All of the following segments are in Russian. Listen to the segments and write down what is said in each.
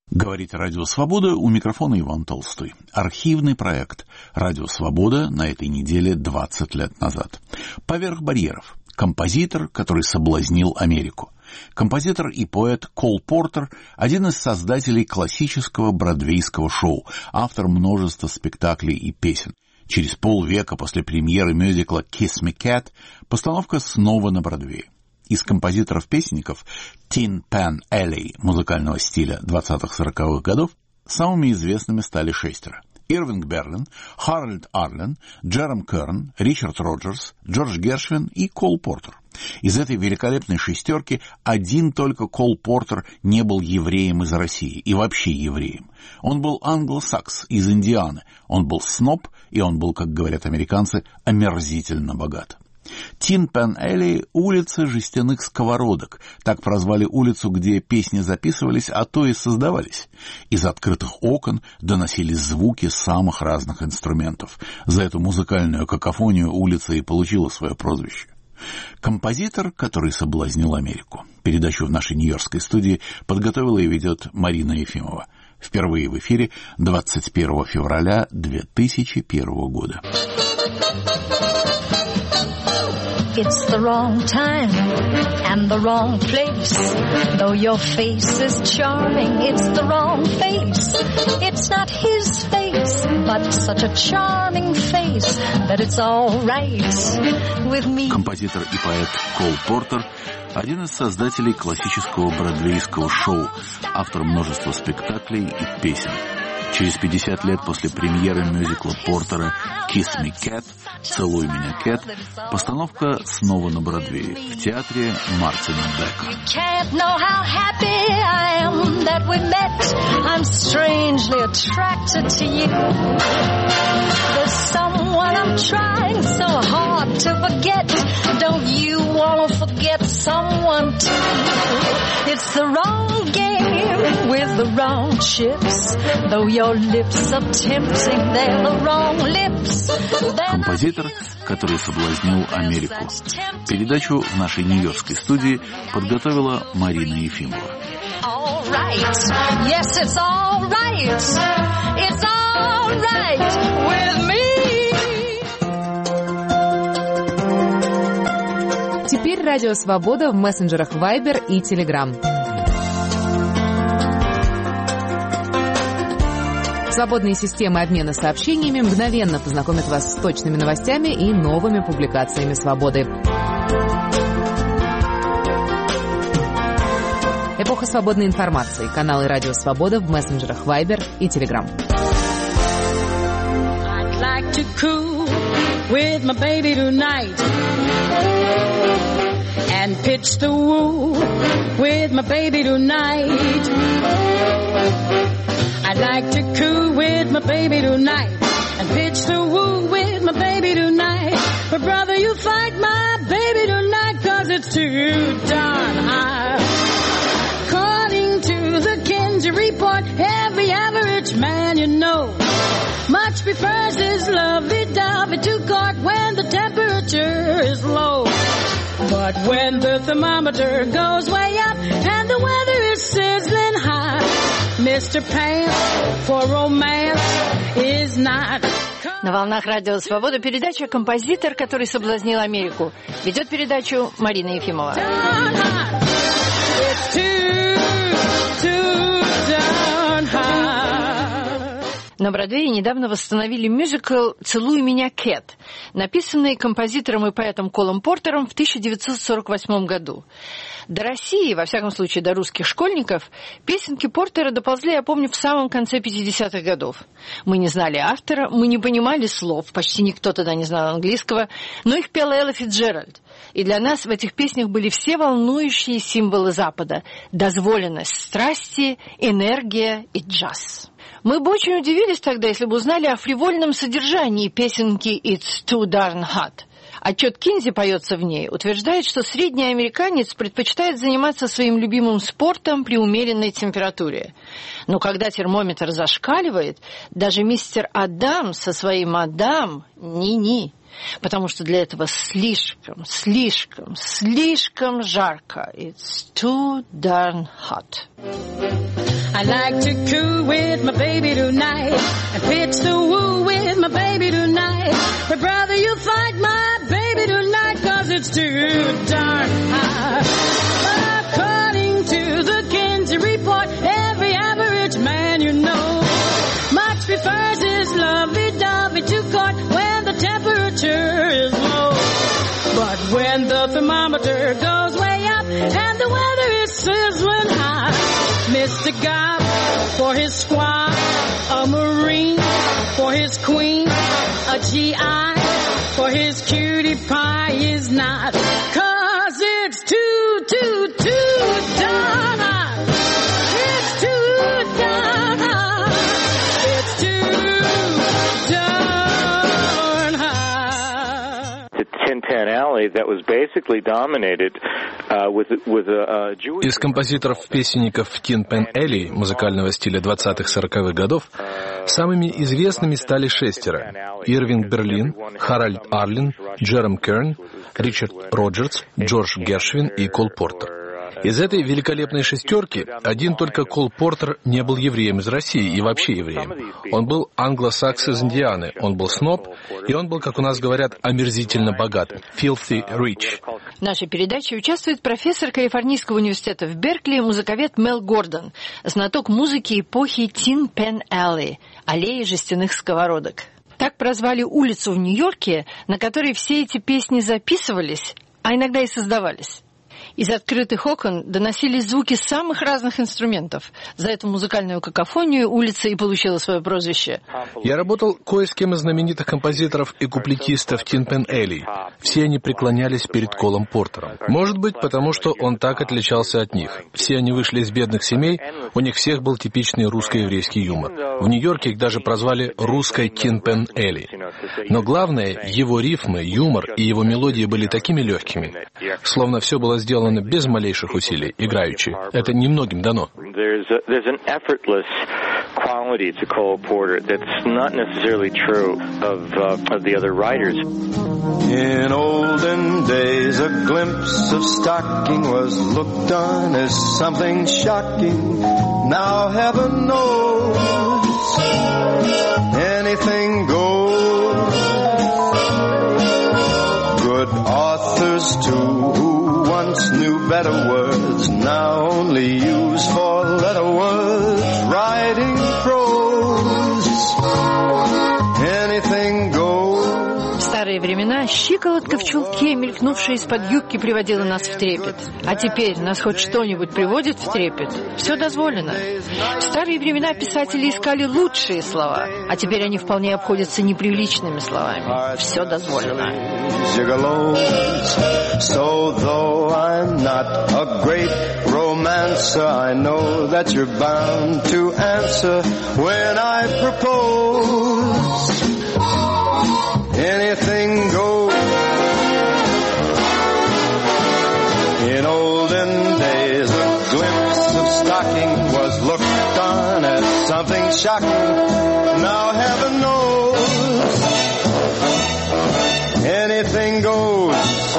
Говорит Радио Свобода, у микрофона Иван Толстой. Архивный проект Радио Свобода на этой неделе 20 лет назад. «Поверх барьеров». Композитор, который соблазнил Америку. Композитор и поэт Кол Портер – один из создателей классического бродвейского шоу, автор множества спектаклей и песен. Через полвека после премьеры мюзикла «Kiss Me Cat» постановка снова на Бродвее. Из композиторов-песенников Tin Pan Alley музыкального стиля 20-40-х годов самыми известными стали шестеро. Ирвинг Берлин, Харальд Арлен, Джером Керн, Ричард Роджерс, Джордж Гершвин и Кол Портер. Из этой великолепной шестерки один только Кол Портер не был евреем из России и вообще евреем. Он был англосакс из Индианы, он был сноб, и он был, как говорят американцы, омерзительно богат. Tin Pan Alley — улица жестяных сковородок. Так прозвали улицу, где песни записывались, а то и создавались. Из открытых окон доносились звуки самых разных инструментов. За эту музыкальную какофонию улица и получила свое прозвище. Композитор, который соблазнил Америку. Передачу в нашей нью-йоркской студии подготовила и ведет Марина Ефимова. Впервые в эфире 21 февраля 2001 года. It's the wrong time and the wrong place. Though your face is charming, it's the wrong face. It's not his face, but such a charming face that it's all right with me. Композитор и поэт Кол Портер – один из создателей классического бродвейского шоу, автор множества спектаклей и песен. Через 50 лет после премьеры мюзикла Портера «Kiss Me Cat» «Целуй меня, Кэт» постановка снова на Бродвее в театре Мартина Бека. With the wrong chips, though your lips are tempting, they're the wrong lips. Композитор, который соблазнил Америку. Передачу в нашей нью-йоркской студии подготовила Марина Ефимова. All right. Yes, it's all right. It's all right with me. Теперь Радио Свобода в мессенджерах Viber и Telegram. Свободные системы обмена сообщениями мгновенно познакомят вас с точными новостями и новыми публикациями «Свободы». Эпоха свободной информации. Каналы «Радио Свобода» в мессенджерах Viber и Telegram. I'd like to cool with my baby tonight and pitch the woo with my baby tonight. I'd like to coo with my baby tonight and pitch the woo with my baby tonight. But brother, you fight my baby tonight 'cause it's too darn high. According to the Kinsey report, every average man you know much prefers his lovey-dovey to court when the temperature is low. But when the thermometer goes way up and the weather is sizzling hot, Mr. Pants for romance is not. На волнах Радио Свобода передача «Композитор, который соблазнил Америку». Ведет передачу Марина Ефимова. На Бродвее недавно восстановили мюзикл «Целуй меня, Кэт», написанный композитором и поэтом Колом Портером в 1948 году. До России, во всяком случае до русских школьников, песенки Портера доползли, я помню, в самом конце 50-х годов. Мы не знали автора, мы не понимали слов, почти никто тогда не знал английского, но их пела Элла Фицджеральд. И для нас в этих песнях были все волнующие символы Запада – дозволенность страсти, энергия и джаз. Мы бы очень удивились тогда, если бы узнали о фривольном содержании песенки «It's too darn hot». Отчет Кинзи поется в ней, утверждает, что средний американец предпочитает заниматься своим любимым спортом при умеренной температуре. Но когда термометр зашкаливает, даже мистер Адам со своим «Адам» ни-ни. Потому что для этого слишком жарко. It's too darn hot. I like to coo with my baby tonight and pitch the woo with my baby tonight. But brother, you fight my baby tonight 'cause it's too darn hot. According to the Kinsey report, every average man you know much prefers his lovey-dovey to court when the temperature is low. But when the thermometer goes way up and the weather is sizzling hot, Mr. Gobb for his squad, a Marine for his queen, a GI for his cutie pie is not, 'cause it's too darn hot. It's too darn hot. It's too darn hot. The Tin Pan Alley that was basically dominated with a Jewish... Из композиторов-песенников Tin Pan Alley музыкального стиля 20-40-х годов самыми известными стали шестеро: Ирвинг Берлин, Харальд Арлин, Джером Керн, Ричард Роджерс, Джордж Гершвин и Кол Портер. Из этой великолепной шестерки один только Кол Портер не был евреем из России и вообще евреем. Он был англосакс из Индианы, он был сноб, и он был, как у нас говорят, омерзительно богат, filthy rich. В нашей передаче участвует профессор Калифорнийского университета в Беркли, музыковед Мел Гордон, знаток музыки эпохи Tin Pan Alley, аллеи жестяных сковородок. Так прозвали улицу в Нью-Йорке, на которой все эти песни записывались, а иногда и создавались. Из открытых окон доносились звуки самых разных инструментов. За эту музыкальную какофонию улица и получила свое прозвище. Я работал кое с кем из знаменитых композиторов и куплетистов Tin Pan Alley. Все они преклонялись перед Колом Портером. Может быть, потому что он так отличался от них. Все они вышли из бедных семей, у них всех был типичный русско-еврейский юмор. В Нью-Йорке их даже прозвали «русской Tin Pan Alley». Но главное, его рифмы, юмор и его мелодии были такими легкими, словно все было сделано без малейших усилий, играючи. Это немногим дано. There's an effortless quality to Cole Porter that's not necessarily true of the other writers. In olden days, a glimpse of stocking was looked on as something shocking. Now heaven knows anything goes. Good authors too, who once knew better words, now only use four-letter words, writing prose. Anything goes. В старые времена щиколотка в чулке, мелькнувшая из-под юбки, приводила нас в трепет. А теперь нас хоть что-нибудь приводит в трепет? Все дозволено. В старые времена писатели искали лучшие слова, а теперь они вполне обходятся неприличными словами. Все дозволено. So though I'm not a great romancer, I know that you're bound to answer when I propose. Anything goes. In olden days, a glimpse of stocking was looked on as something shocking. Now heaven knows, anything goes.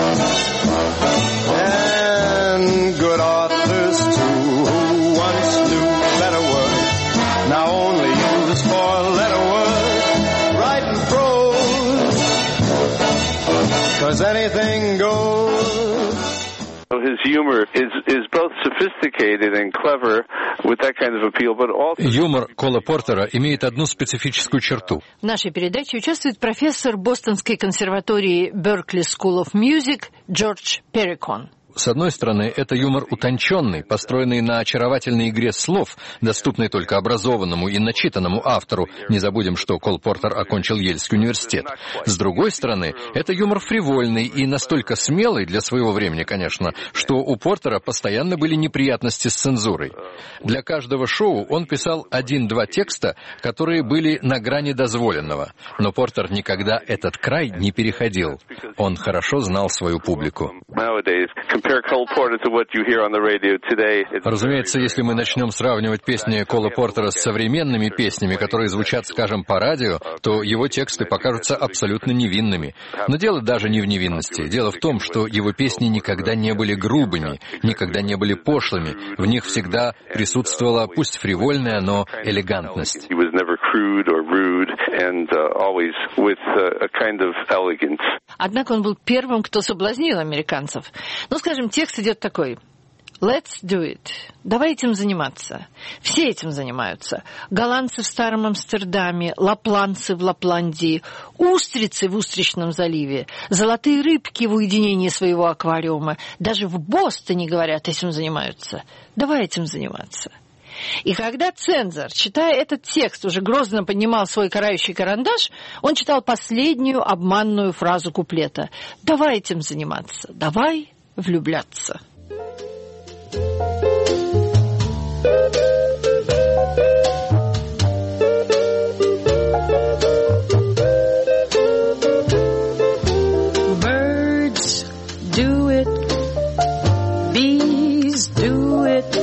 And good authors too, who once knew better words, now only use four-letter words, writing prose, 'cause anything goes. His humor is both sophisticated and clever with that kind of appeal, but also... Юмор Кола Портера имеет одну специфическую черту. В нашей передаче участвует профессор Бостонской консерватории Berklee School of Music Джордж Перрикон. С одной стороны, это юмор утонченный, построенный на очаровательной игре слов, доступной только образованному и начитанному автору. Не забудем, что Кол Портер окончил Ельский университет. С другой стороны, это юмор фривольный и настолько смелый для своего времени, конечно, что у Портера постоянно были неприятности с цензурой. Для каждого шоу он писал 1-2 текста, которые были на грани дозволенного. Но Портер никогда этот край не переходил. Он хорошо знал свою публику. Разумеется, если мы начнем сравнивать песни Кола Портера с современными песнями, которые звучат, скажем, по радио, то его тексты покажутся абсолютно невинными. Но дело даже не в невинности. Дело в том, что его песни никогда не были грубыми, никогда не были пошлыми. В них всегда присутствовала, пусть фривольная, но элегантность. Однако он был первым, кто соблазнил американцев. Ну, скажем, текст идет такой. Let's do it. Давай этим заниматься. Все этим занимаются. Голландцы в Старом Амстердаме, лапландцы в Лапландии, устрицы в Устричном заливе, золотые рыбки в уединении своего аквариума. Даже в Бостоне, говорят, этим занимаются. Давай этим заниматься. И когда цензор, читая этот текст, уже грозно поднимал свой карающий карандаш, он читал последнюю обманную фразу куплета. «Давай этим заниматься, давай влюбляться». Birds do it, bees do it,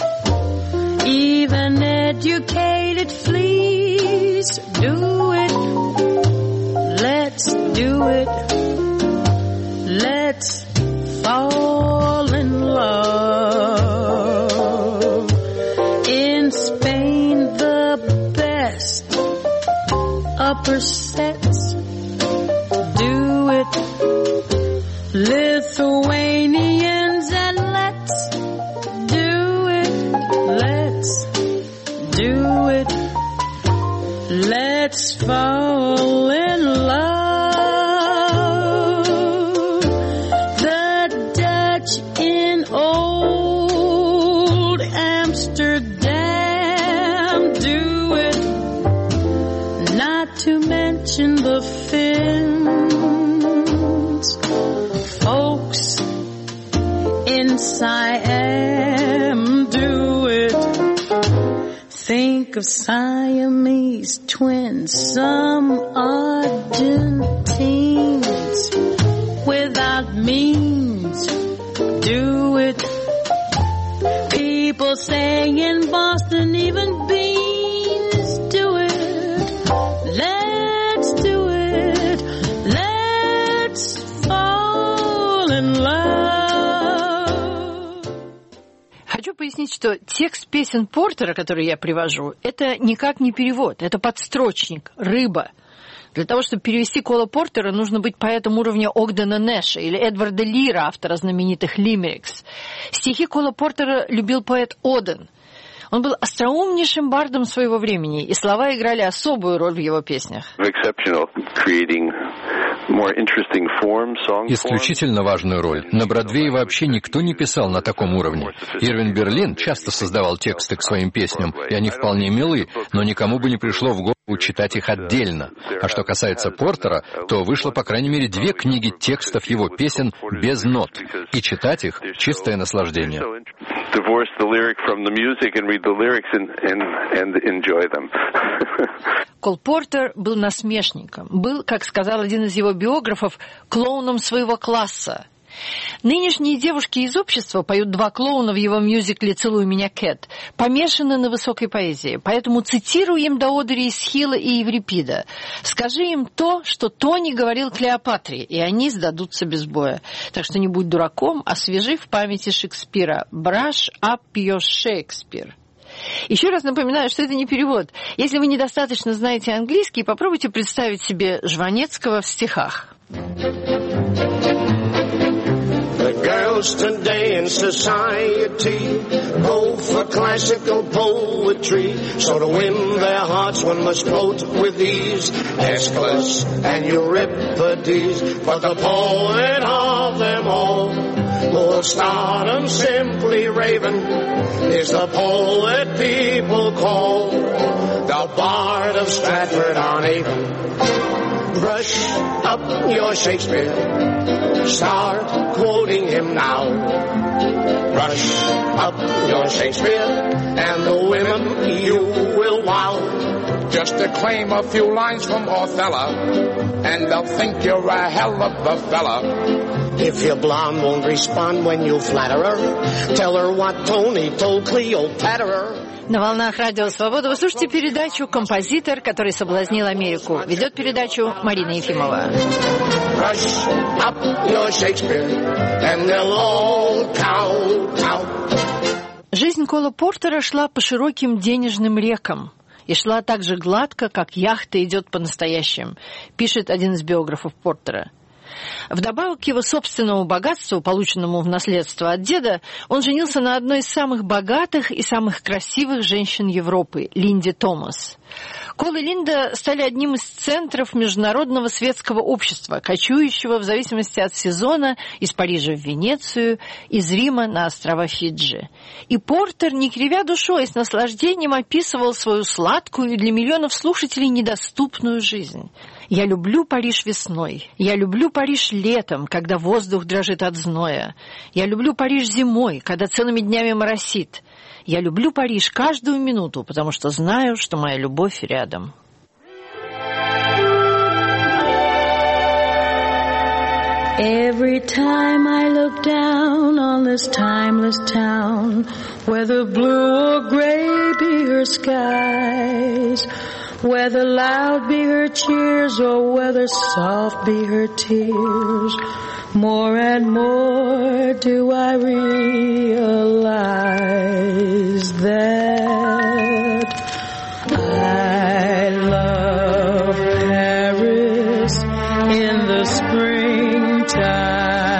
even educated fleas do it. Let's do it. Let's fall in love. In Spain, the best upper sets do it. Lithuanians, and let's do it. Let's do it. Let's fall in love. The Dutch in old Amsterdam do it. Not to mention the Finns. Folks in Siam do it. Think of Siamese twins, some Argentines without means do it. People saying in Boston, even beans do it. Let's do it. Let's fall in love. Хочу пояснить, что текст песен Портера, который я привожу, это никак не перевод, это подстрочник, рыба. Для того, чтобы перевести Кола Портера, нужно быть поэтом уровня Огдена Нэша или Эдварда Лира, автора знаменитых «Лимерикс». Стихи Кола Портера любил поэт Оден. Он был остроумнейшим бардом своего времени, и слова играли особую роль в его песнях. Исключительно важную роль. На Бродвее вообще никто не писал на таком уровне. Ирвинг Берлин часто создавал тексты к своим песням, и они вполне милы, но никому бы не пришло в голову читать их отдельно. А что касается Портера, то вышло по крайней мере 2 книги текстов его песен без нот, и читать их — чистое наслаждение. Кол Портер был насмешником, был, как сказал один из его биографов, клоуном своего класса. Нынешние девушки из общества, поют 2 клоуна в его мюзикле «Целуй меня, Кэт», помешаны на высокой поэзии, поэтому цитирую им Доодери из Схила и Еврипида. Скажи им то, что Тони говорил Клеопатре, и они сдадутся без боя. Так что не будь дураком, освежи в памяти Шекспира. Brush up your Shakespeare. Еще раз напоминаю, что это не перевод. Если вы недостаточно знаете английский, попробуйте представить себе Жванецкого в стихах. The girls today in society go for classical poetry. So to win their hearts one must quote with ease Aeschylus and Euripides. But the poet of them all Lord Stardom simply Raven is the poet people call the Bard of Stratford-on-Avon. Brush up your Shakespeare, start quoting him now. Brush up your Shakespeare, and the women you will wow. Just declaim a few lines from Othello, and they'll think you're a hell of a fella. If your blonde won't respond when you flatter her, tell her what Tony told Cleopatra. На волнах Радио Свобода вы слушаете передачу «Композитор, который соблазнил Америку». Ведет передачу Марина Ефимова. Жизнь Кола Портера шла по широким денежным рекам. И шла так же гладко, как яхта идет по настоящим, пишет один из биографов Портера. Вдобавок к его собственному богатству, полученному в наследство от деда, он женился на одной из самых богатых и самых красивых женщин Европы – Линде Томас. Кол и Линда стали одним из центров международного светского общества, кочующего в зависимости от сезона из Парижа в Венецию, из Рима на острова Фиджи. И Портер, не кривя душой, с наслаждением описывал свою сладкую и для миллионов слушателей недоступную жизнь. «Я люблю Париж весной, я люблю Париж летом, когда воздух дрожит от зноя. Я люблю Париж зимой, когда целыми днями моросит. Я люблю Париж каждую минуту, потому что знаю, что моя любовь рядом». Every time I look down on this timeless town, whether blue or gray be her skies, whether loud be her cheers or whether soft be her tears, more and more do I realize that I love Paris in the springtime.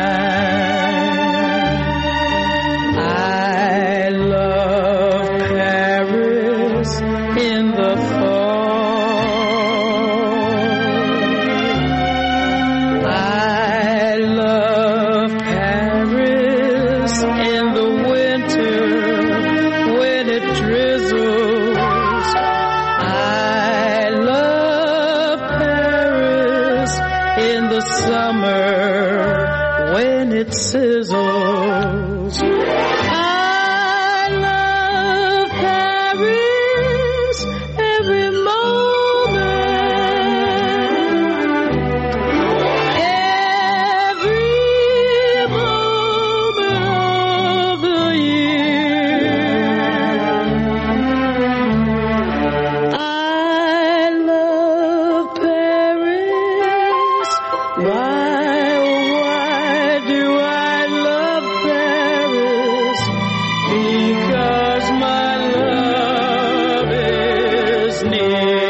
I love Paris in the fall. I love Paris in the winter when it drizzles. I love Paris in the summer when it sizzles. I love Paris every moment, every moment of the year. I love Paris. Why do I love Paris? Because my love is near.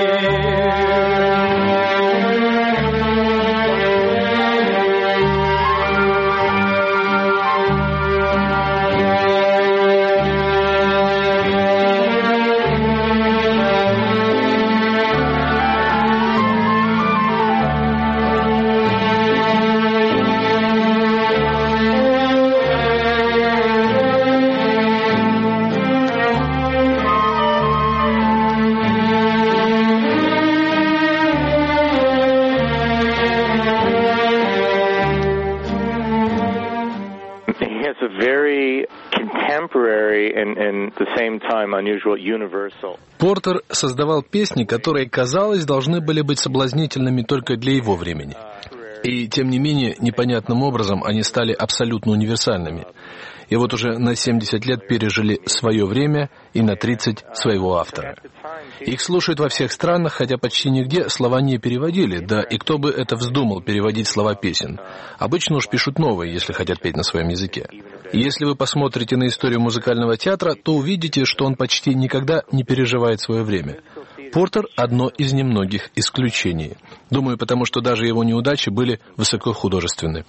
He has a very contemporary and at the same time unusual universal. Портер создавал песни, которые, казалось, должны были быть соблазнительными только для его времени. И, тем не менее, непонятным образом они стали абсолютно универсальными. И вот уже на 70 лет пережили свое время и на 30 своего автора. Их слушают во всех странах, хотя почти нигде слова не переводили, да и кто бы это вздумал переводить слова песен. Обычно уж пишут новые, если хотят петь на своем языке. И если вы посмотрите на историю музыкального театра, то увидите, что он почти никогда не переживает свое время. Портер — одно из немногих исключений. Думаю, потому что даже его неудачи были высокохудожественны.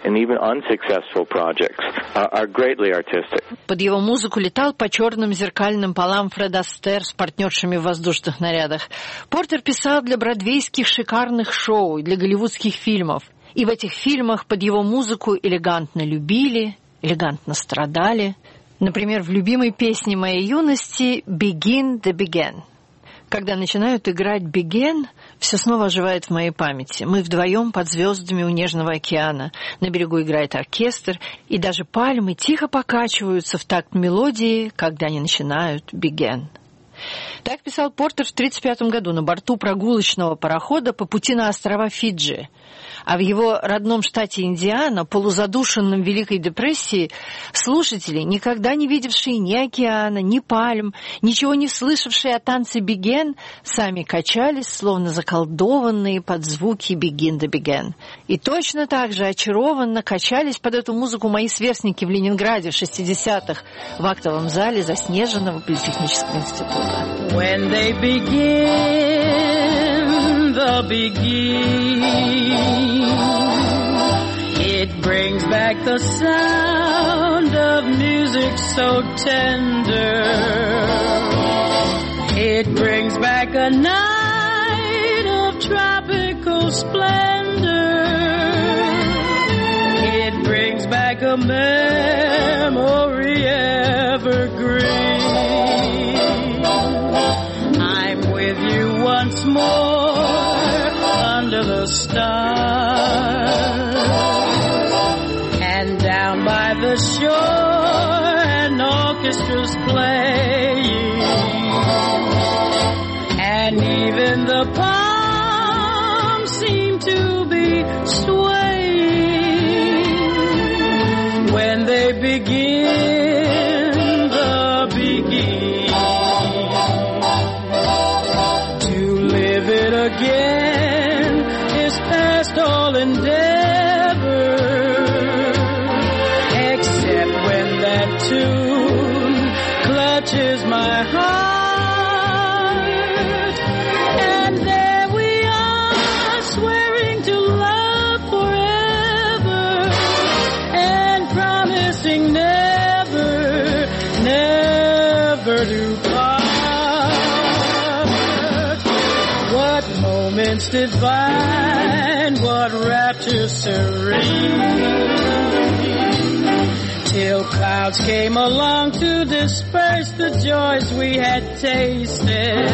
Под его музыку летал по черным зеркальным полам Фред Астер с партнершами в воздушных нарядах. Портер писал для бродвейских шикарных шоу, для голливудских фильмов. И в этих фильмах под его музыку элегантно любили, элегантно страдали. Например, в любимой песне моей юности «Begin the Begin». Когда начинают играть «Begin», все снова оживает в моей памяти. Мы вдвоем под звездами у Нежного океана. На берегу играет оркестр, и даже пальмы тихо покачиваются в такт мелодии, когда они начинают «Begin». Так писал Портер в 1935 году на борту прогулочного парохода по пути на острова Фиджи. А в его родном штате Индиана, полузадушенном Великой депрессии, слушатели, никогда не видевшие ни океана, ни пальм, ничего не слышавшие о танце «Беген», сами качались, словно заколдованные под звуки «Begin the Begin». И точно так же очарованно качались под эту музыку мои сверстники в Ленинграде в 60-х в актовом зале Заснеженного политехнического института. When they begin the begin, it brings back the sound of music so tender. It brings back a night of tropical splendor. It brings back a memory evergreen. I'm with you once more under the stars, and down by the shore an orchestra's playing, and even the palms seem to be swaying when they begin the begin. To live it again is past all endeavor, except when that tune clutches my heart, and there we are swearing to love forever and promising never, never to part. What moments divine, what rapture serene, till clouds came along to disperse the joys we had tasted.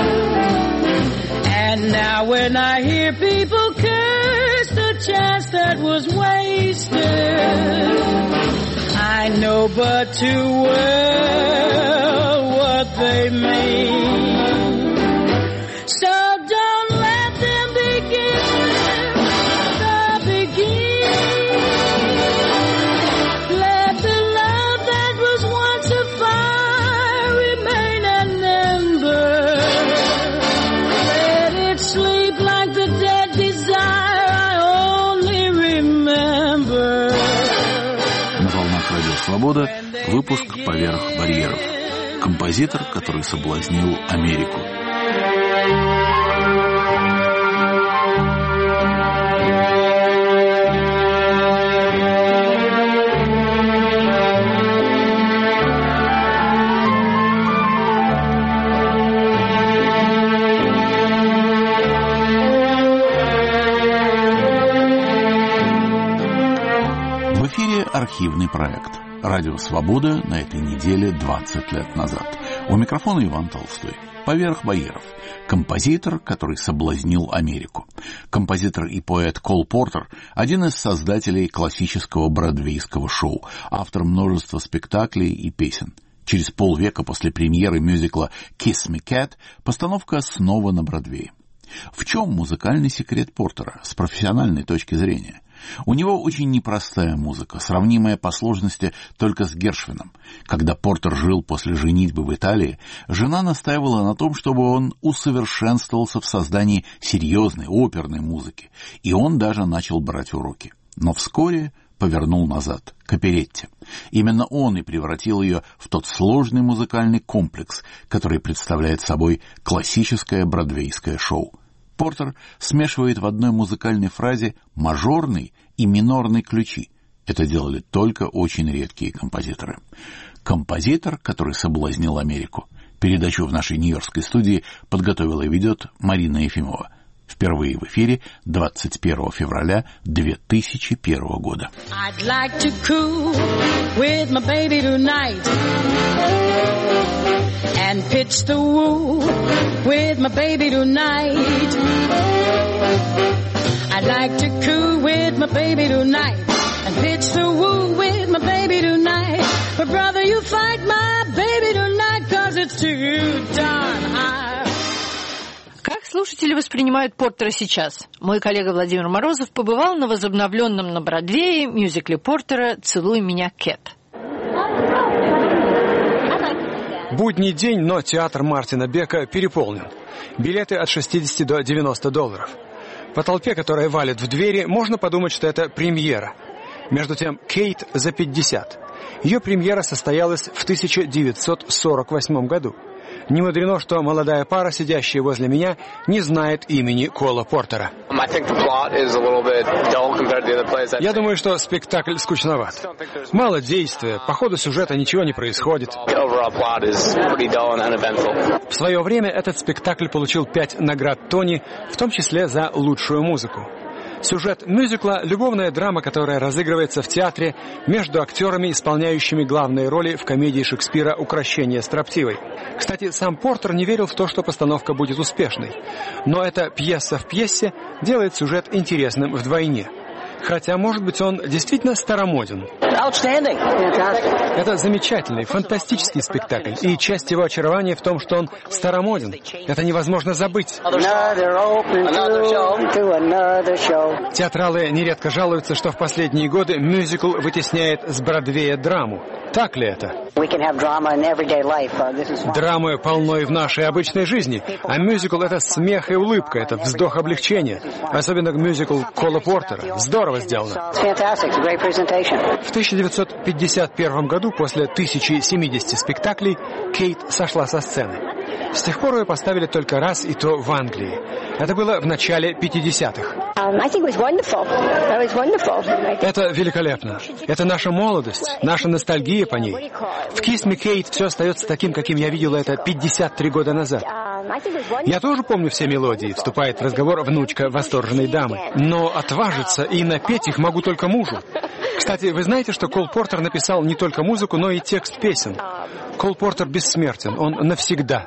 And now when I hear people curse the chance that was wasted, I know but too well what they mean. So don't let them begin the begin. Let the love that was once a fire remain an ember. Let it sleep like the dead desire I only remember. На волнах Радио Свобода выпуск «Поверх барьеров». Композитор, который соблазнил Америку. В эфире архивный проект. Радио «Свобода» на этой неделе 20 лет назад. У микрофона Иван Толстой. «Поверх барьеров». Композитор, который соблазнил Америку. Композитор и поэт Кол Портер – один из создателей классического бродвейского шоу, автор множества спектаклей и песен. Через полвека после премьеры мюзикла «Kiss Me, Cat» постановка снова на Бродвее. В чем музыкальный секрет Портера с профессиональной точки зрения? У него очень непростая музыка, сравнимая по сложности только с Гершвином. Когда Портер жил после женитьбы в Италии, жена настаивала на том, чтобы он усовершенствовался в создании серьезной оперной музыки, и он даже начал брать уроки. Но вскоре повернул назад, к оперетте. Именно он и превратил ее в тот сложный музыкальный комплекс, который представляет собой классическое бродвейское шоу. Портер смешивает в одной музыкальной фразе мажорный и минорный ключи. Это делали только очень редкие композиторы. Композитор, который соблазнил Америку. Передачу в нашей нью-йоркской студии подготовила и ведет Марина Ефимова. впервые в эфире 21 февраля 2001 года. I'd like to cool with my baby tonight and pitch the woo with my baby tonight. I'd like to cool with my baby tonight and pitch the woo with my baby tonight. But brother, you fight my baby tonight, 'cause it's too darn high. Как слушатели воспринимают Портера сейчас? Мой коллега Владимир Морозов побывал на возобновленном на Бродвее мюзикле Портера «Целуй меня, Кэт». Будний день, но театр Мартина Бека переполнен. Билеты от $60 до $90. По толпе, которая валит в двери, можно подумать, что это премьера. Между тем, Кейт за 50. Ее премьера состоялась в 1948 году. Не мудрено, что молодая пара, сидящая возле меня, не знает имени Кола Портера. Я думаю, что спектакль скучноват. Мало действия, по ходу сюжета ничего не происходит. В свое время этот спектакль получил 5 наград Тони, в том числе за лучшую музыку. Сюжет мюзикла – любовная драма, которая разыгрывается в театре между актерами, исполняющими главные роли в комедии Шекспира «Укрощение строптивой». Кстати, сам Портер не верил в то, что постановка будет успешной. Но эта пьеса в пьесе делает сюжет интересным вдвойне. Хотя, может быть, он действительно старомоден. Это замечательный, фантастический спектакль. И часть его очарования в том, что он старомоден. Это невозможно забыть. Театралы нередко жалуются, что в последние годы мюзикл вытесняет с Бродвея драму. Так ли это? Драмы полно и в нашей обычной жизни, а мюзикл — это смех и улыбка, это вздох облегчения. Особенно мюзикл Кола Портера. Здорово сделано. В 1951 году, после 1070 спектаклей, Кейт сошла со сцены. С тех пор ее поставили только раз, и то в Англии. Это было в начале 50-х. Это великолепно. Это наша молодость, наша ностальгия по ней. В «Kiss Me, Kate» все остается таким, каким я видела это 53 года назад. Я тоже помню все мелодии, вступает в разговор внучка восторженной дамы. Но отважиться и напеть их могу только мужу. Кстати, вы знаете, что Кол Портер написал не только музыку, но и текст песен? Кол Портер бессмертен, он навсегда.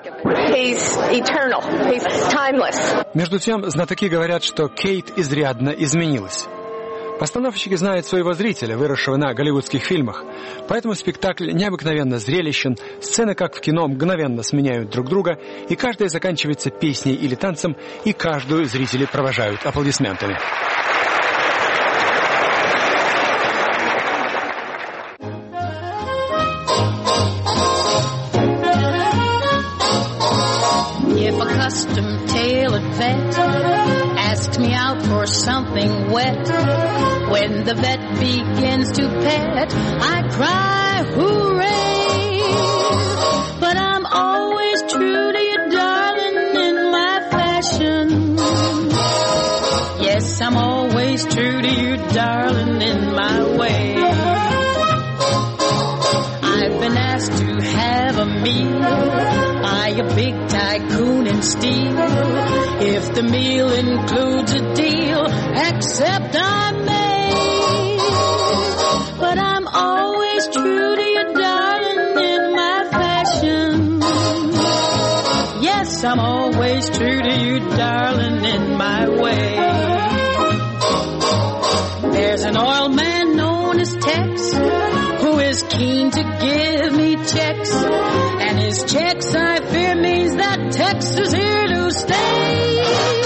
Между тем, знатоки говорят, что Кейт изрядно изменилась. Постановщики знают своего зрителя, выросшего на голливудских фильмах. Поэтому спектакль необыкновенно зрелищен, сцены, как в кино, мгновенно сменяют друг друга, и каждая заканчивается песней или танцем, и каждую зрители провожают аплодисментами. Asks me out for something wet. When the vet begins to pet, I cry hooray. But I'm always true to you, darling, in my fashion. Yes, I'm always true to you, darling, in my way. I've been asked to have a meal by a big tycoon in steel. If the meal includes a deal, except I may. But I'm always true to you, darling, in my fashion. Yes, I'm always true to you, darling, in my way. There's an oil man known as Tex who is keen to give me checks. And his checks, I fear, means that Tex is here to stay.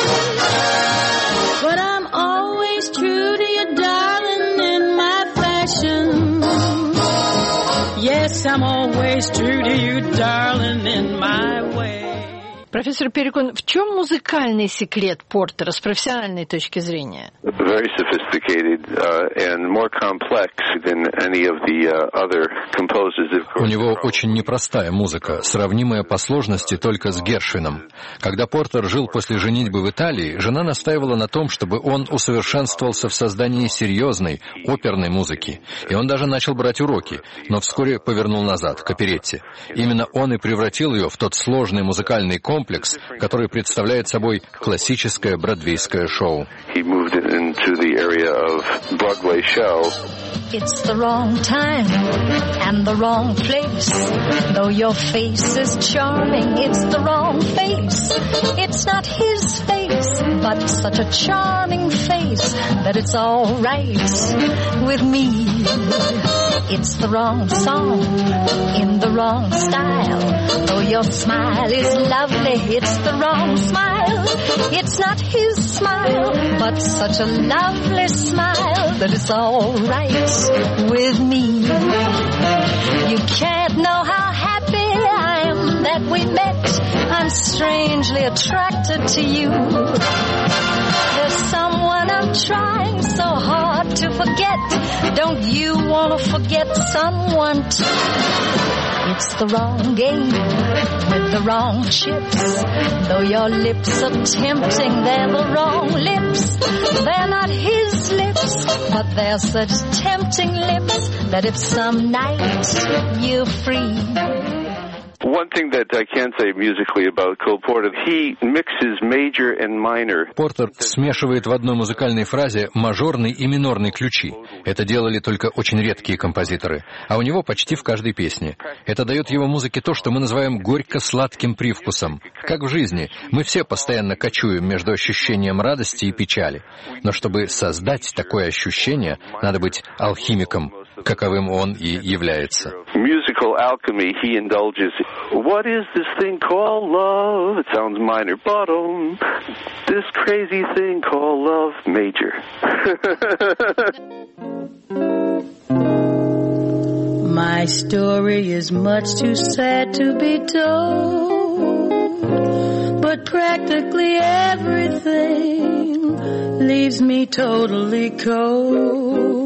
But I'm always true to you, darling, in my fashion. Yes, I'm always true to you, darling, in my way. Профессор Перикун, в чем музыкальный секрет Портера с профессиональной точки зрения? Very sophisticated and more complex than any of the other composers. У него очень непростая музыка, сравнимая по сложности только с Гершвином. Когда Портер жил после женитьбы в Италии, жена настаивала на том, чтобы он усовершенствовался в создании серьезной, оперной музыки. И он даже начал брать уроки, но вскоре повернул назад, к оперетте. Именно он и превратил ее в тот сложный музыкальный комплекс, комплекс, который представляет собой классическое бродвейское шоу. It's the wrong time and the wrong place. Though your face is charming, it's the wrong face. It's not his face, but such a charming face that it's all right with me. It's the wrong song in the wrong style. Though your smile is lovely, it's the wrong smile. It's not his smile, but such a lovely smile that it's all right with me. You can't know how happy I am that we met. I'm strangely attracted to you. There's someone I'm trying so hard to forget. Don't you want to forget someone too? It's the wrong game with the wrong chips. Though your lips are tempting, they're the wrong lips. They're not his lips, but they're such tempting lips that if some night you're free. One thing that I can say musically about Cole Porter, he mixes major and minor. Портер смешивает в одной музыкальной фразе мажорный и минорный ключи. Это делали только очень редкие композиторы, а у него почти в каждой песне. Это дает его музыке то, что мы называем горько-сладким привкусом. Как в жизни, мы все постоянно кочуем между ощущением радости и печали. Но чтобы создать такое ощущение, надо быть алхимиком, каковым он и является. Musical alchemy, he indulges. What is this thing called love? It sounds minor bottom. This crazy thing called love, major. My story is much too sad to be told, but practically everything leaves me totally cold.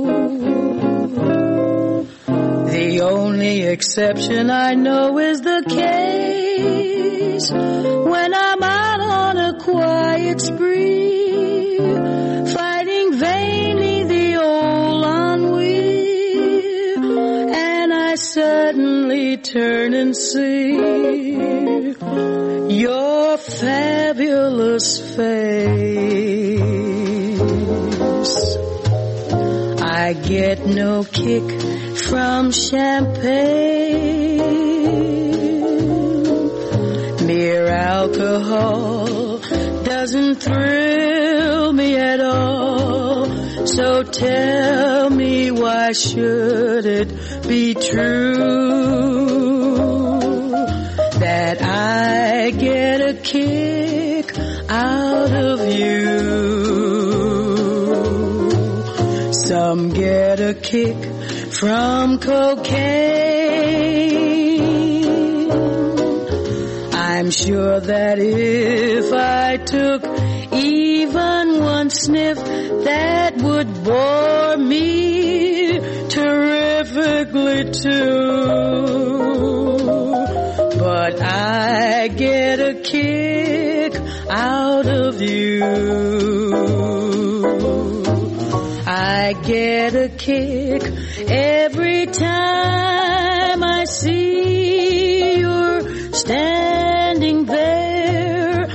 The only exception I know is the case when I'm out on a quiet spree, fighting vainly the old ennui, and I suddenly turn and see your fabulous face. I get no kick from champagne. Mere alcohol doesn't thrill me at all. So tell me, why should it be true that I get a kick out of you? Some get a kick from cocaine. I'm sure that if I took even one sniff, that would bore me terrifically too. But I get a kick out of you. I get a kick every time I see you're standing there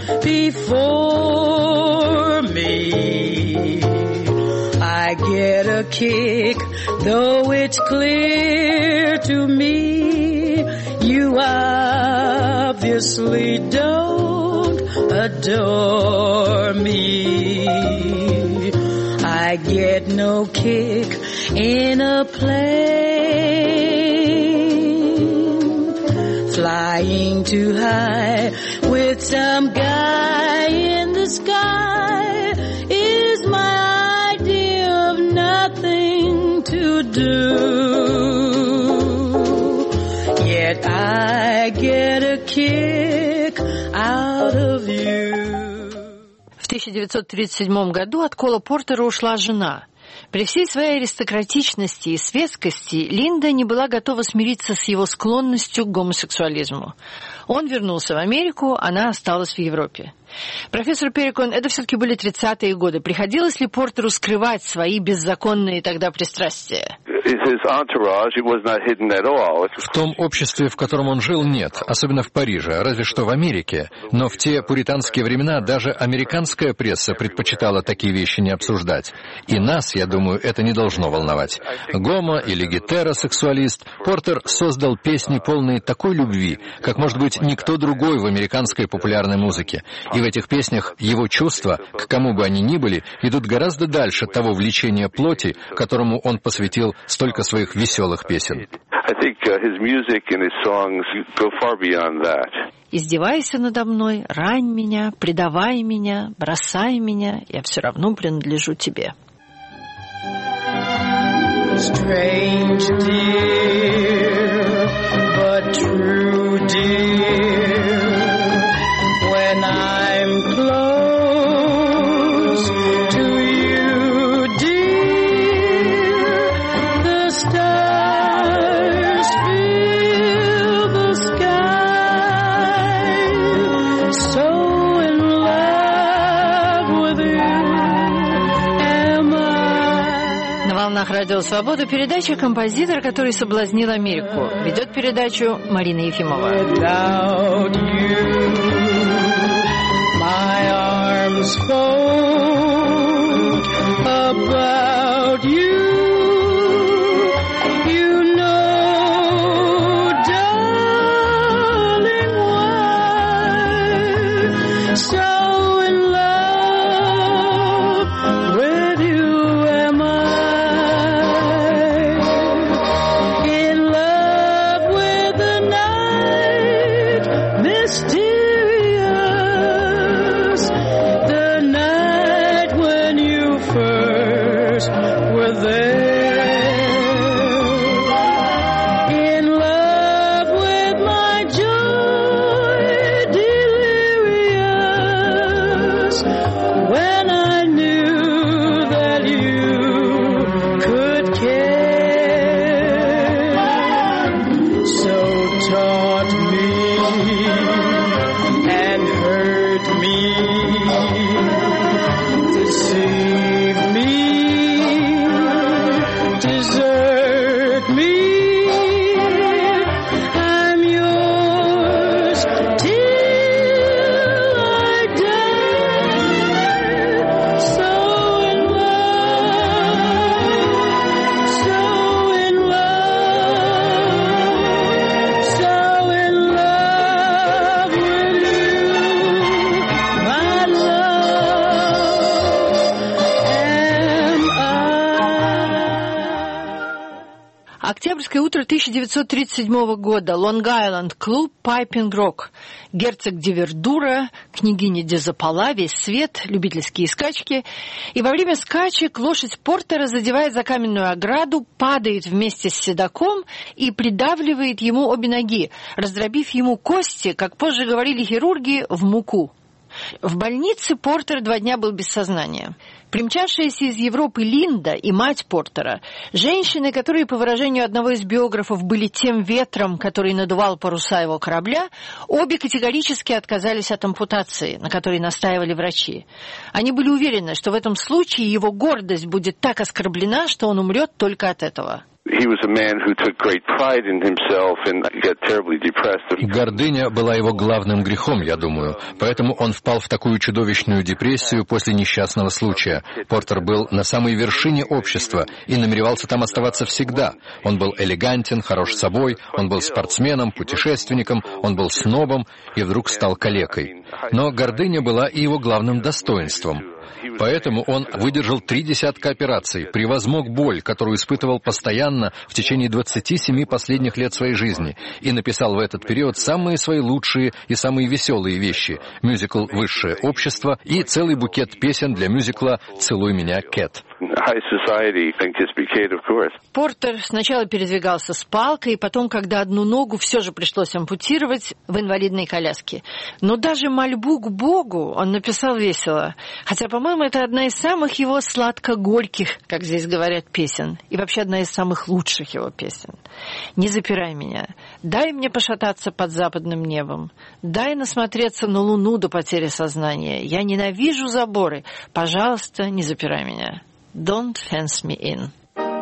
before me. I get a kick, though it's clear to me you obviously don't adore me. I get no kick in a plane, flying too high with some guy in the sky is my idea of nothing to do. Yet I get a kick out of you. В 1937 году от Кола Портера ушла жена. При всей своей аристократичности и светскости Линда не была готова смириться с его склонностью к гомосексуализму. Он вернулся в Америку, она осталась в Европе. Профессор Перрикон, это все-таки были 30-е годы. Приходилось ли Портеру скрывать свои беззаконные тогда пристрастия? В том обществе, в котором он жил, нет, особенно в Париже, разве что в Америке. Но в те пуританские времена даже американская пресса предпочитала такие вещи не обсуждать. И нас, я думаю, это не должно волновать. Гомо или гетеросексуалист, Портер создал песни, полные такой любви, как, может быть, никто другой в американской популярной музыке. И в этих песнях его чувства, к кому бы они ни были, идут гораздо дальше того влечения плоти, которому он посвятил столько своих веселых песен. «Издевайся надо мной, рань меня, предавай меня, бросай меня, я все равно принадлежу тебе». Strange, dear, but true, dear, when I'm close to you, dear, the stars fill the sky, so in love with you am I. На волнах Радио Свобода передача «Композитор, который соблазнил Америку». Ведет передачу Марина Ефимова. Without you, my arms fold about you. You know, darling, why so in love with you am I. In love with the night, mysterious, the night when you first were there. In love with my joy delirious, when I knew that you could care. So taught me and hurt me, deceive me, desert me. I'm yours till I die. So in love, so in love, so in love with you, my love am I. Октябрьское утро 1937 года. Лонг-Айленд, клуб Piping Rock. Герцог де Вердура, княгиня де Зопола, весь свет, любительские скачки. И во время скачек лошадь Портера задевает за каменную ограду, падает вместе с седаком и придавливает ему обе ноги, раздробив ему кости, как позже говорили хирурги, в муку. В больнице Портер 2 дня был без сознания. Примчавшаяся из Европы Линда и мать Портера, женщины, которые, по выражению одного из биографов, были тем ветром, который надувал паруса его корабля, обе категорически отказались от ампутации, на которой настаивали врачи. Они были уверены, что в этом случае его гордость будет так оскорблена, что он умрет только от этого. Гордыня была его главным грехом, я думаю. Поэтому он впал в такую чудовищную депрессию после несчастного случая. Портер был на самой вершине общества и намеревался там оставаться всегда. Он был элегантен, хорош собой, он был спортсменом, путешественником, он был снобом и вдруг стал калекой. Но гордыня была и его главным достоинством. Поэтому он выдержал 3 десятка операций, превозмог боль, которую испытывал постоянно в течение 27 последних лет своей жизни, и написал в этот период самые свои лучшие и самые веселые вещи — мюзикл «Высшее общество» и целый букет песен для мюзикла «Целуй меня, Кэт». high society anticipated, of course. Портер сначала передвигался с палкой, и потом, когда одну ногу все же пришлось ампутировать, в инвалидной коляске. Но даже мольбу к Богу он написал весело. Хотя, по-моему, это одна из самых его сладко-горьких, как здесь говорят, песен. И вообще одна из самых лучших его песен. «Не запирай меня. Дай мне пошататься под западным небом. Дай насмотреться на луну до потери сознания. Я ненавижу заборы. Пожалуйста, не запирай меня. Don't fence me in».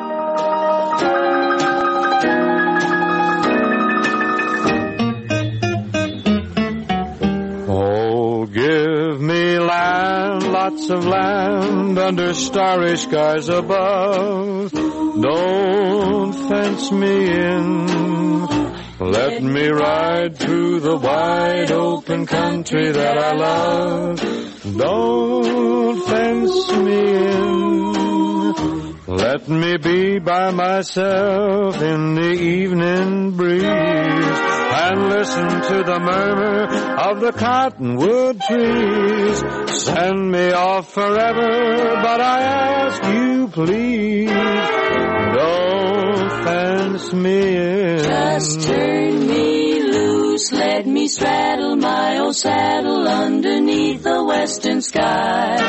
Oh, give me land, lots of land under starry skies above. Don't fence me in. Let me ride through the wide open country that I love. Don't fence me in. Let me be by myself in the evening breeze and listen to the murmur of the cottonwood trees. Send me off forever, but I ask you please, don't fence me in. Just turn me loose, let me straddle my old saddle underneath the western sky.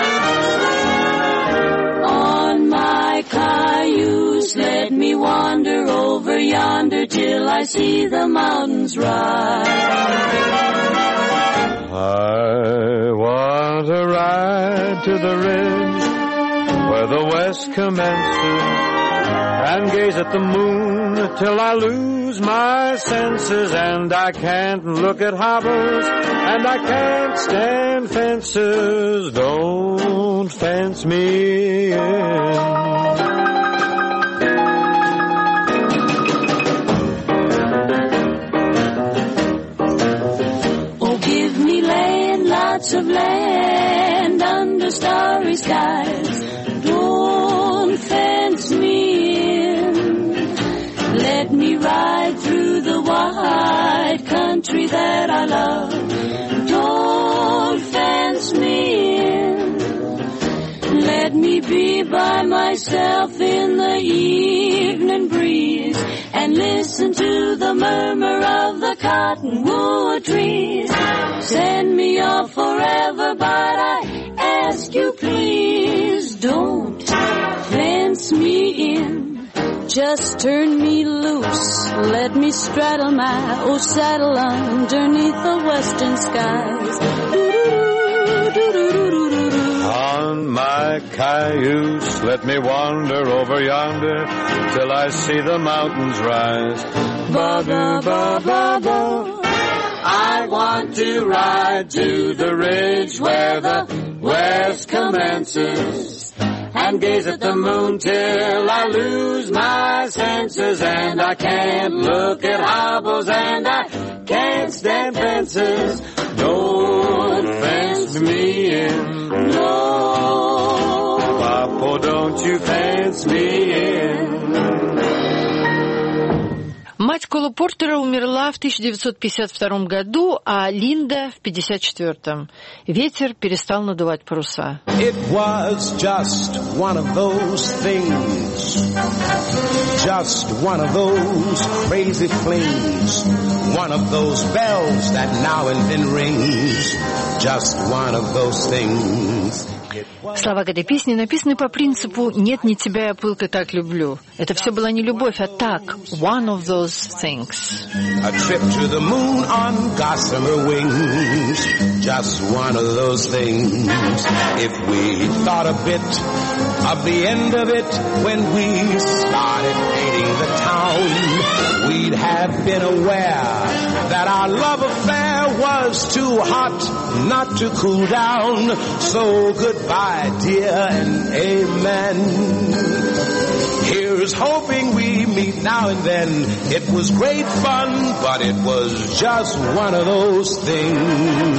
On my cayuse, let me wander over yonder till I see the mountains rise. I want to ride to the ridge where the west commences and gaze at the moon till I lose my senses, and I can't look at hobbles and I can't stand fences. Don't fence me in. Lots of land under starry skies. Don't fence me in. Let me ride through the wide country that I love. Don't fence me in. Let me be by myself in the evening breeze and listen to the murmur of the cottonwood trees. Send me off forever, but I ask you please, don't fence me in. Just turn me loose, let me straddle my old saddle underneath the western skies. On my cayuse, let me wander over yonder till I see the mountains rise. Ba-ba-ba-ba-ba. I want to ride to the ridge where the west commences and gaze at the moon till I lose my senses, and I can't look at hobbles and I can't stand fences. Don't fence me in. No, Papa, don't you fence me in. Мать Кола Портера умерла в 1952 году, а Линда в 1954. Ветер перестал надувать паруса. It was just one of those things, just one of those crazy flings, one of those bells that now and then rings, just one of those things. Слова к этой песне написаны по принципу «нет, не тебя я пылко так люблю». Это все была не любовь, а так, one of those things. A trip to the moon on gossamer wings, just one of those things. If we thought a bit of the end of it when we started painting the town, we'd have been aware that our love affair was too hot not to cool down. So goodbye, dear, and amen. Here's hoping we meet now and then. It was great fun, but it was just one of those things.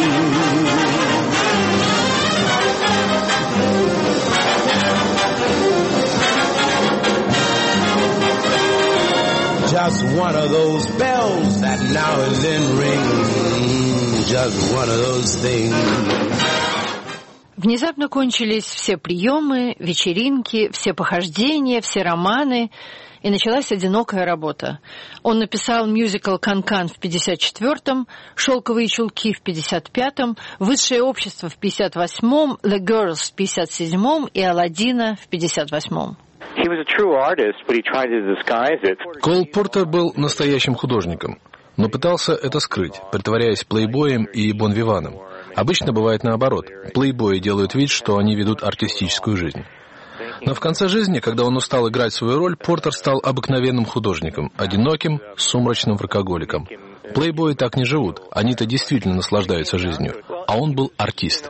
Just one of those bells that now and then ring. Just one of those things. Внезапно кончились все приемы, вечеринки, все похождения, все романы, и началась одинокая работа. Он написал мюзикл «Кан-Кан» в 1954-м, «Шелковые чулки» в 1955-м, «Высшее общество» в 1958-м, «The Girls» в 1957-м и «Аладдина» в 1958-м. Кол Портер был настоящим художником, но пытался это скрыть, притворяясь плейбоем и бонвиваном. Обычно бывает наоборот. Плейбои делают вид, что они ведут артистическую жизнь. Но в конце жизни, когда он устал играть свою роль, Портер стал обыкновенным художником, одиноким, сумрачным вракоголиком. Плейбои так не живут, они-то действительно наслаждаются жизнью. А он был артист.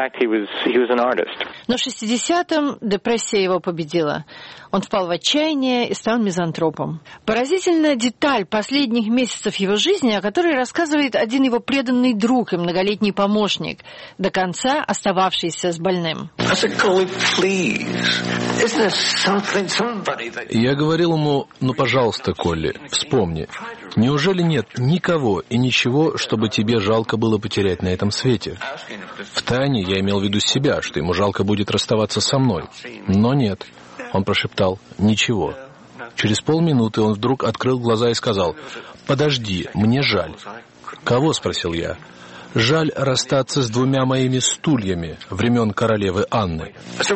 Но в 60-м депрессия его победила. Он впал в отчаяние и стал мизантропом. Поразительная деталь последних месяцев его жизни, о которой рассказывает один его преданный друг и многолетний помощник, до конца остававшийся с больным. Я говорил ему: ну, пожалуйста, Колли, вспомни, неужели нет никого и ничего, чтобы тебе жалко было потерять на этом свете? Втайне я имел в виду себя, что ему жалко будет расставаться со мной. Но нет. Он прошептал: ничего. Через полминуты он вдруг открыл глаза и сказал: подожди, мне жаль. Кого? — спросил я. Жаль расстаться с 2 моими стульями времен королевы Анны.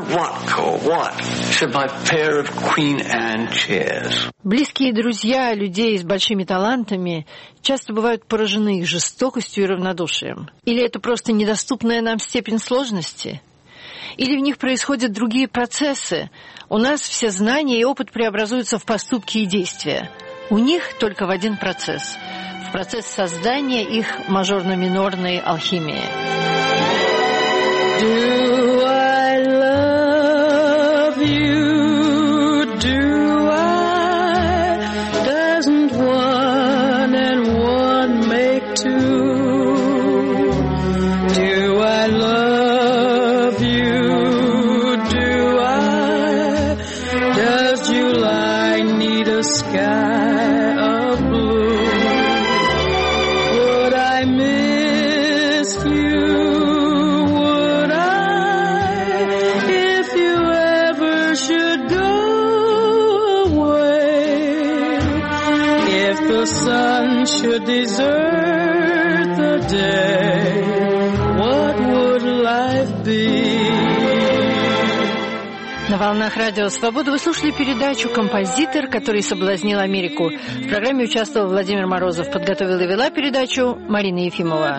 Близкие друзья людей с большими талантами часто бывают поражены их жестокостью и равнодушием. Или это просто недоступная нам степень сложности? Или в них происходят другие процессы? У нас все знания и опыт преобразуются в поступки и действия. У них только в один процесс — в процесс создания их мажорно-минорной алхимии. Do I love you? Do I? Doesn't 1 and 1 make 2? Do I love you? Do I? Does July need a sky of blue? Would I miss you? Would I, if you ever should go away? If the sun should desert the day, what would life be? На волнах Радио Свобода вы слушали передачу «Композитор, который соблазнил Америку». В программе участвовал Владимир Морозов. Подготовила и вела передачу Марина Ефимова.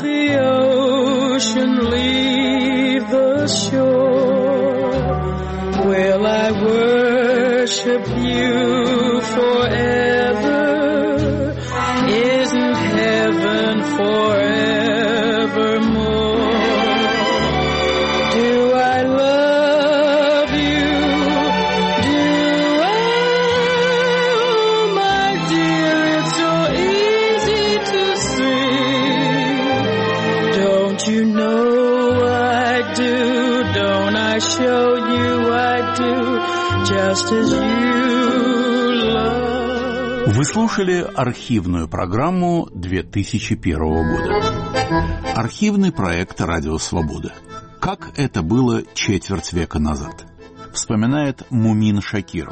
Вы слушали архивную программу 2001 года. Архивный проект «Радио Свобода». Как это было четверть века назад? Вспоминает Мумин Шакиров.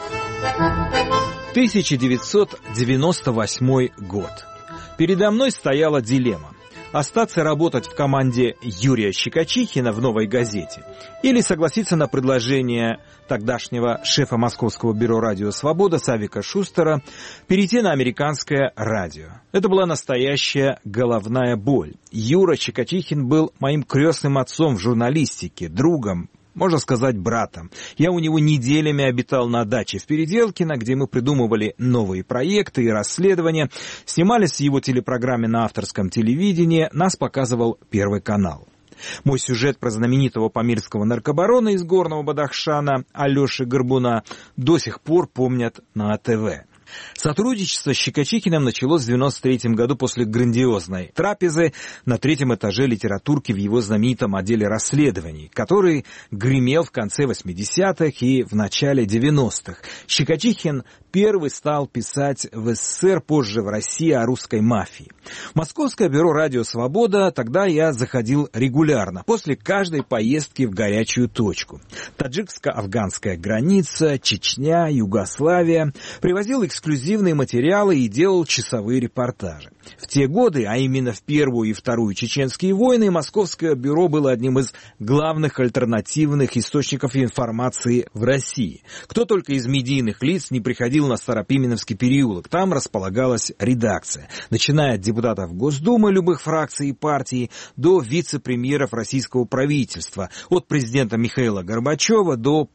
1998 год. Передо мной стояла дилемма: остаться работать в команде Юрия Щекочихина в «Новой газете» или согласиться на предложение тогдашнего шефа Московского бюро «Радио Свобода» Савика Шустера перейти на американское радио. Это была настоящая головная боль. Юра Щекочихин был моим крестным отцом в журналистике, другом, можно сказать, братом. Я у него неделями обитал на даче в Переделкино, где мы придумывали новые проекты и расследования, снимались в его телепрограмме на авторском телевидении, нас показывал Первый канал. Мой сюжет про знаменитого памирского наркобарона из Горного Бадахшана Алеши Горбуна до сих пор помнят на АТВ. Сотрудничество с Щекочихиным началось в 1993 году после грандиозной трапезы на 3-м этаже литературки в его знаменитом отделе расследований, который гремел в конце 80-х и в начале 90-х. Щекочихин первый стал писать в СССР, позже в России, о русской мафии. В Московское бюро «Радио Свобода» тогда я заходил регулярно, после каждой поездки в горячую точку. Таджикско-афганская граница, Чечня, Югославия. Привозил эксклюзивные материалы и делал часовые репортажи. В те годы, а именно в Первую и Вторую чеченские войны, Московское бюро было одним из главных альтернативных источников информации в России. Кто только из медийных лиц не приходил на Старопименовский переулок, там располагалась редакция, начиная от депутатов Госдумы любых фракций и партий до вице-премьеров российского правительства, от президента Михаила Горбачева до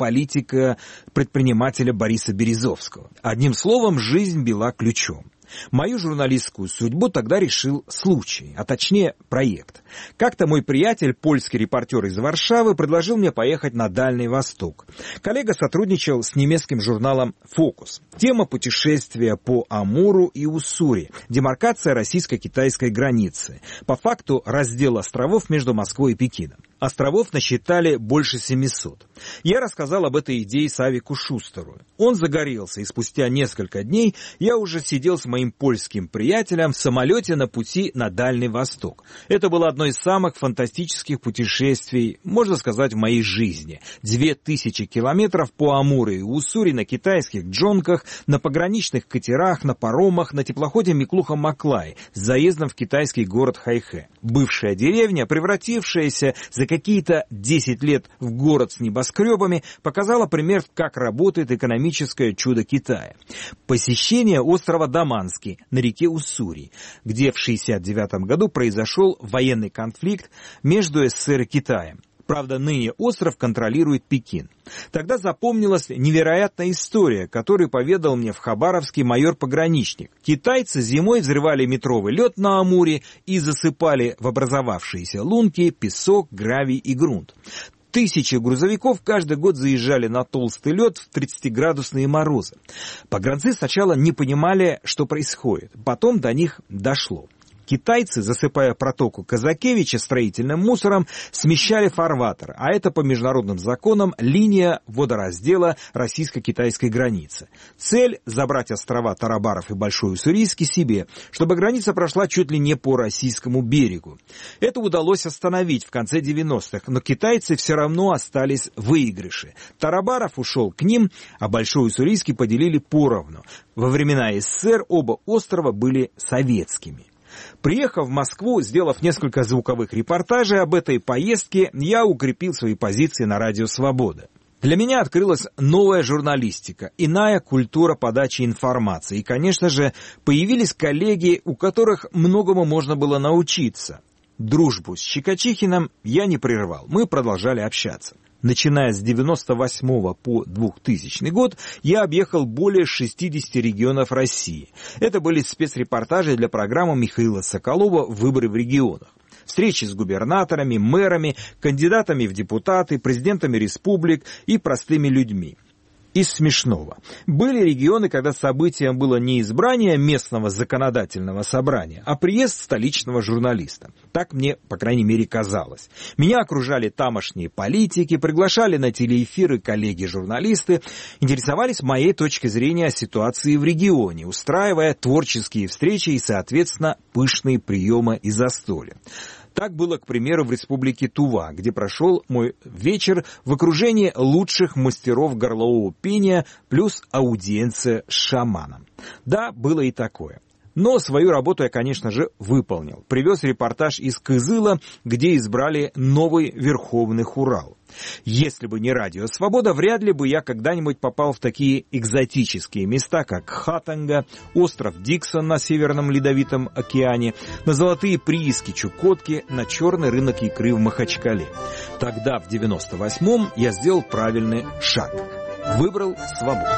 политика-предпринимателя Бориса Березовского. Одним словом, жизнь била ключом. Мою журналистскую судьбу тогда решил случай, а точнее проект. Как-то мой приятель, польский репортер из Варшавы, предложил мне поехать на Дальний Восток. Коллега сотрудничал с немецким журналом «Фокус». Тема путешествия по Амуру и Уссури, демаркация российско-китайской границы, по факту раздел островов между Москвой и Пекином. Островов насчитали больше 700. Я рассказал об этой идее Савику Шустеру. Он загорелся, и спустя несколько дней я уже сидел с моим польским приятелем в самолете на пути на Дальний Восток. Это было одно из самых фантастических путешествий, можно сказать, в моей жизни. 2000 километров по Амуру и Уссури на китайских джонках, на пограничных катерах, на паромах, на теплоходе Миклуха-Маклай с заездом в китайский город Хайхэ. Бывшая деревня, превратившаяся за какие-то 10 лет в город с небоскребами, показала пример, как работает экономическое чудо Китая. Посещение острова Даманский на реке Уссури, где в 1969 году произошел военный конфликт между СССР и Китаем. Правда, ныне остров контролирует Пекин. Тогда запомнилась невероятная история, которую поведал мне в Хабаровске майор-пограничник. Китайцы зимой взрывали метровый лед на Амуре и засыпали в образовавшиеся лунки песок, гравий и грунт. Тысячи грузовиков каждый год заезжали на толстый лед в 30-градусные морозы. Погранцы сначала не понимали, что происходит, потом до них дошло. Китайцы, засыпая протоку Казакевича строительным мусором, смещали фарватер, а это по международным законам линия водораздела российско-китайской границы. Цель – забрать острова Тарабаров и Большой Уссурийский себе, чтобы граница прошла чуть ли не по российскому берегу. Это удалось остановить в конце 90-х, но китайцы все равно остались в выигрыше. Тарабаров ушел к ним, а Большой Уссурийский поделили поровну. Во времена СССР оба острова были советскими. Приехав в Москву, сделав несколько звуковых репортажей об этой поездке, я укрепил свои позиции на Радио Свобода. Для меня открылась новая журналистика, иная культура подачи информации. И, конечно же, появились коллеги, у которых многому можно было научиться. Дружбу с Щекочихиным я не прервал, мы продолжали общаться. Начиная с 1998 по 2000 год я объехал более 60 регионов России. Это были спецрепортажи для программы Михаила Соколова «Выборы в регионах». Встречи с губернаторами, мэрами, кандидатами в депутаты, президентами республик и простыми людьми. Из смешного. Были регионы, когда событием было не избрание местного законодательного собрания, а приезд столичного журналиста. Так мне, по крайней мере, казалось. Меня окружали тамошние политики, приглашали на телеэфиры коллеги-журналисты, интересовались моей точкой зрения о ситуации в регионе, устраивая творческие встречи и, соответственно, пышные приемы и застолья. Так было, к примеру, в республике Тува, где прошел мой вечер в окружении лучших мастеров горлового пения плюс аудиенция с шаманом. Да, было и такое. Но свою работу я, конечно же, выполнил. Привез репортаж из Кызыла, где избрали новый Верховный Хурал. Если бы не Радио Свобода, вряд ли бы я когда-нибудь попал в такие экзотические места, как Хатанга, остров Диксон на Северном Ледовитом океане, на золотые прииски Чукотки, на черный рынок икры в Махачкале. Тогда, в 98-м, я сделал правильный шаг. Выбрал свободу.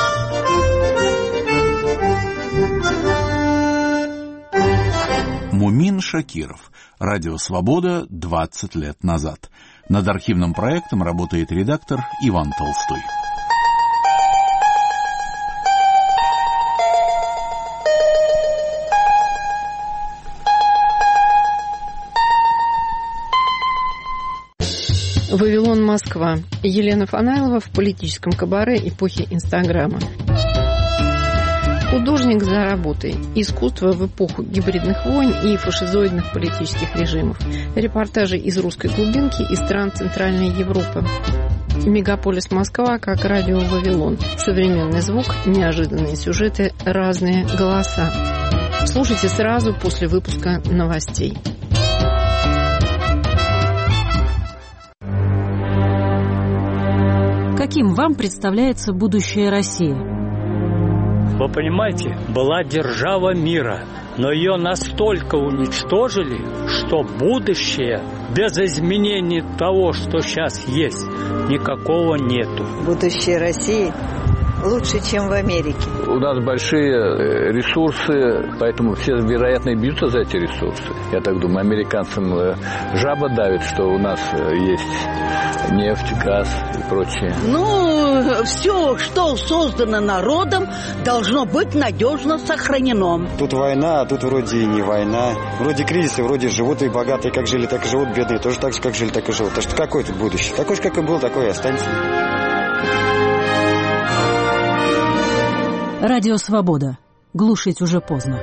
Мумин Шакиров. Радио «Свобода» 20 лет назад. Над архивным проектом работает редактор Иван Толстой. Вавилон, Москва. Елена Фанайлова в политическом кабаре эпохи Инстаграма. Художник за работой. Искусство в эпоху гибридных войн и фашизоидных политических режимов. Репортажи из русской глубинки и стран Центральной Европы. Мегаполис Москва как радио Вавилон. Современный звук, неожиданные сюжеты, разные голоса. Слушайте сразу после выпуска новостей. Каким вам представляется будущее России? Вы понимаете, была держава мира, но ее настолько уничтожили, что будущее без изменений того, что сейчас есть, никакого нету. Будущее России лучше, чем в Америке. У нас большие ресурсы, поэтому все, вероятно, бьются за эти ресурсы. Я так думаю, американцам жаба давит, что у нас есть нефть, газ и прочее. Ну, все, что создано народом, должно быть надежно сохранено. Тут война, а тут вроде и не война. Вроде кризис, и вроде живут и богатые, как жили, так и живут, бедные тоже так же, как жили, так и живут. Так что какое тут будущее? Такой же, как и был, такой и останется. Радио «Свобода». Глушить уже поздно.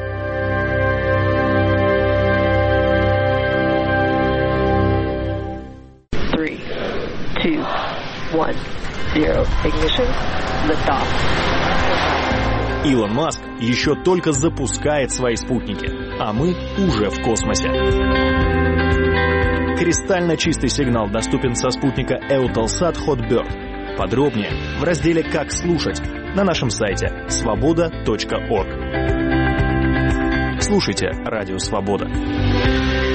Илон Маск еще только запускает свои спутники, а мы уже в космосе. Кристально чистый сигнал доступен со спутника Eutelsat Hotbird. Подробнее в разделе «Как слушать» на нашем сайте svoboda.org. Слушайте «Радио Свобода».